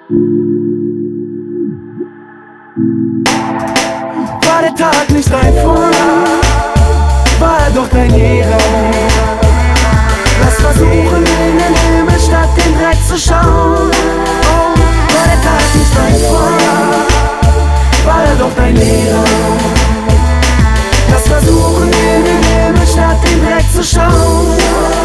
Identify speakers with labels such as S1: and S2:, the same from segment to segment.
S1: War der Tag nicht dein Feuer, war er doch dein Lehrer. Lass versuchen, in den Himmel statt den Dreck zu schauen. Oh, war der Tag nicht dein Feuer, war er doch dein Lehrer. Lass versuchen, in den Himmel statt den Dreck zu schauen.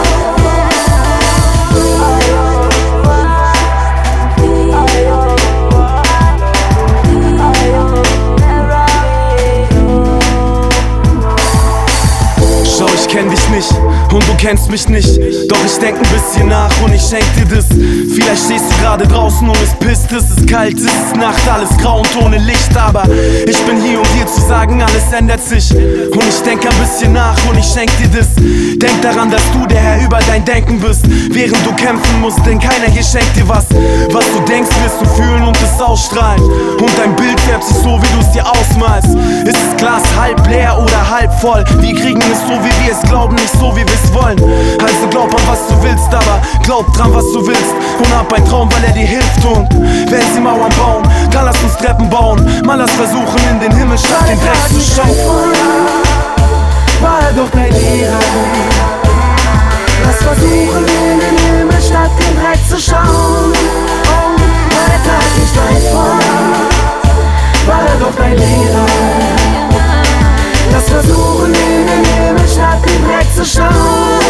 S2: Ich kenn dich nicht und du kennst mich nicht, doch ich denk ein bisschen nach und ich schenk dir das. Vielleicht stehst du gerade draußen und es pisst, es ist kalt, es ist Nacht, alles grau und ohne Licht. Aber ich bin hier, um dir zu sagen, alles ändert sich. Und ich denk ein bisschen nach und ich schenk dir das. Denk daran, dass du der Herr über dein Denken bist, während du kämpfen musst, denn keiner hier schenkt dir was. Was du denkst, wirst du fühlen und es ausstrahlen. Und dein Bild färbt sich so, wie du es dir ausmalst. Ist das Glas halb leer oder halb voll? Wir kriegen es so, wie wir es glauben, nicht so, wie wir's wollen. Also glaub an, was du willst, aber glaub dran, was du willst. Und hab einen Traum, weil er dir hilft. Und wenn sie Mauern bauen, dann lass uns Treppen bauen. Mal lass versuchen, in den Himmel statt den Dreck zu schauen.
S1: War er doch dein Lehrer. Lass versuchen, in den Himmel statt den Dreck zu schauen. Oh, war der Tag nicht dein Feuer, war er doch dein Lehrer. Lass versuchen, in den Himmel statt den Dreck zu schauen.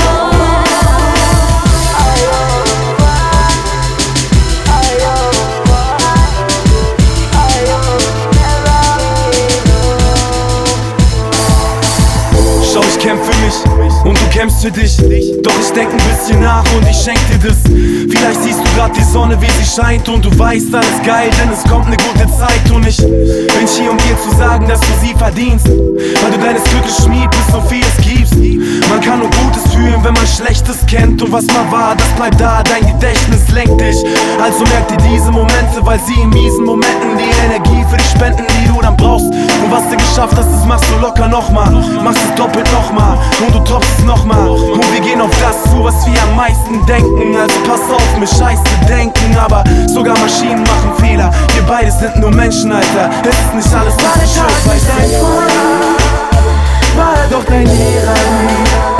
S2: Schau, ich kämpf für mich und du kämpfst für dich. Doch ich denk ein bisschen nach und ich schenk dir das. Vielleicht siehst du grad die Sonne, wie sie scheint, und du weißt, alles geil, denn es kommt ne gute Zeit. Und ich bin hier, um dir zu sagen, dass du sie verdienst, weil du deines Glückes Schmied bist, so viel es gibst. Man kann nur Gutes fühlen, wenn man Schlechtes kennt. Und was mal war, das bleibt da, dein Gedächtnis lenkt dich. Also merk dir diese Momente, weil sie in miesen Momenten die Energie für dich spenden, die du dann brauchst. Und was du geschafft hast, das machst du locker nochmal. Machst es doppelt nochmal und du toppst es nochmal. Und wir gehen auf das zu, was wir am meisten denken. Also pass auf, mit Scheiße denken, aber sogar Maschinen machen Fehler. Wir beide sind nur Menschen, Alter. Es ist nicht alles, was ich schuld, weißt du.
S1: War er doch dein Lehrer.